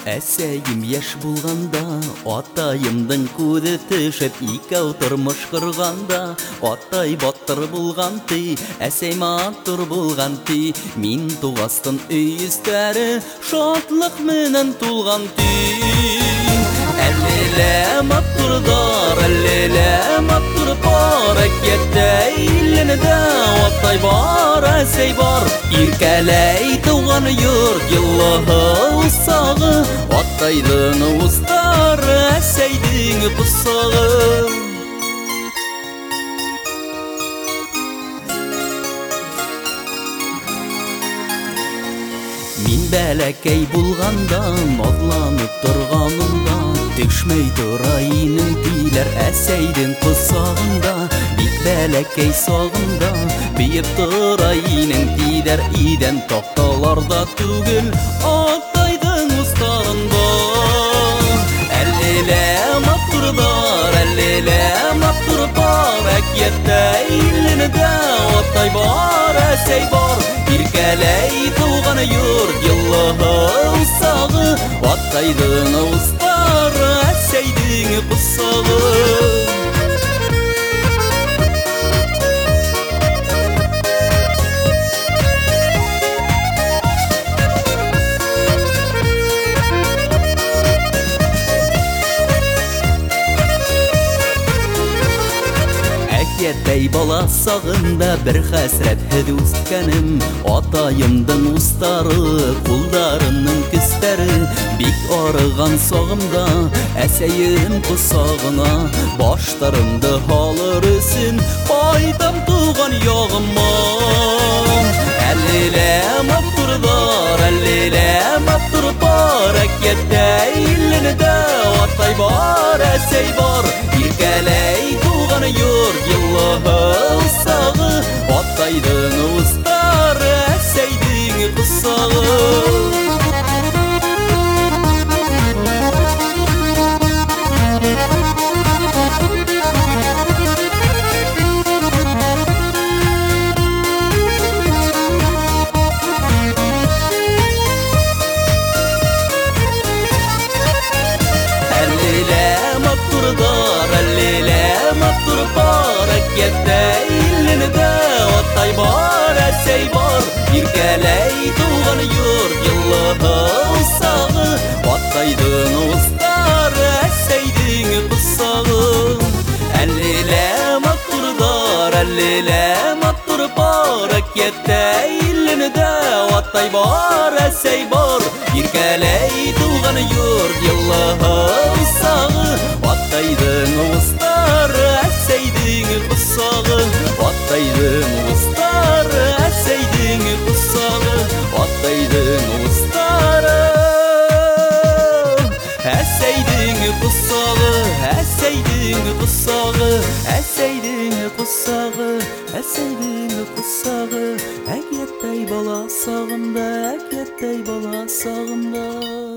Әсәйім яш булганда, атайымдың күҙе төшөп, икәү тормош корганда, атай батыр булган ти, әсәй матур булган ти, мин тугастын өй өстәре, шатлык менән тулган ти. Әллелә матурдар, әллелә матур бар, әкиәттә илленедә атай бар, әсәй бар. Иркәләй туган йорт, йыллыһы усагы, атайдың устары, әсәйдең бусагы. Мин бәләкәй булганда, наҙланып торганымда, төшмәй тора инең диләр әсәйдең ҡосағында. Бик бәләкәй сағында, бейеп тора инең диләр идән таҡталарда түгел, атайдың устарында. Әллелә матурдар, әллелә матур бар, әкиәттә илленедә атай бар, әсәй бар. Иркәләй туган йорт, йыллыһы усагы, атайдың устары, әсәйдең ҡосағы. Әкиәттәй бала сағында бер хәсрәтһеҙ үҫкәнем, атайымдың устары, ҡулдарының көстәре. Бик арыған сағымда әсәйем ҡосағына, баштарымды һалыр өсөн ҡайтам туған яғыма. Әллелә матурдар, әллелә матур бар, әкиәттә илленедә атай бар, әсәй бар. Иркәләй туган йорт, йыллыһы усагы, атайдың устары, әсәйдең ҡосағы. Әкиәттә илленедә атай бар, әсәй бар. Иркәләй туган йорт, йыллыһы усагы, атайдың устары, әсәйдең ҡосағы. Әллелә матурдар, әллелә матур бар, әкиәттә илленедә атай бар, әсәй бар. Иркәләй туган йорт, йыллыһы усагы, атайдың устары, әсәйдең ҡосағы. Атайдың устары, әсәйдең ҡосағы. Атайдың устары, әсәйдең ҡосағы. Әсәйдең ҡосағы, әсәйдең ҡосағы, әсәйдең ҡосағы. Әкиәттәй бала сағында, әкиәттәй бала сағында.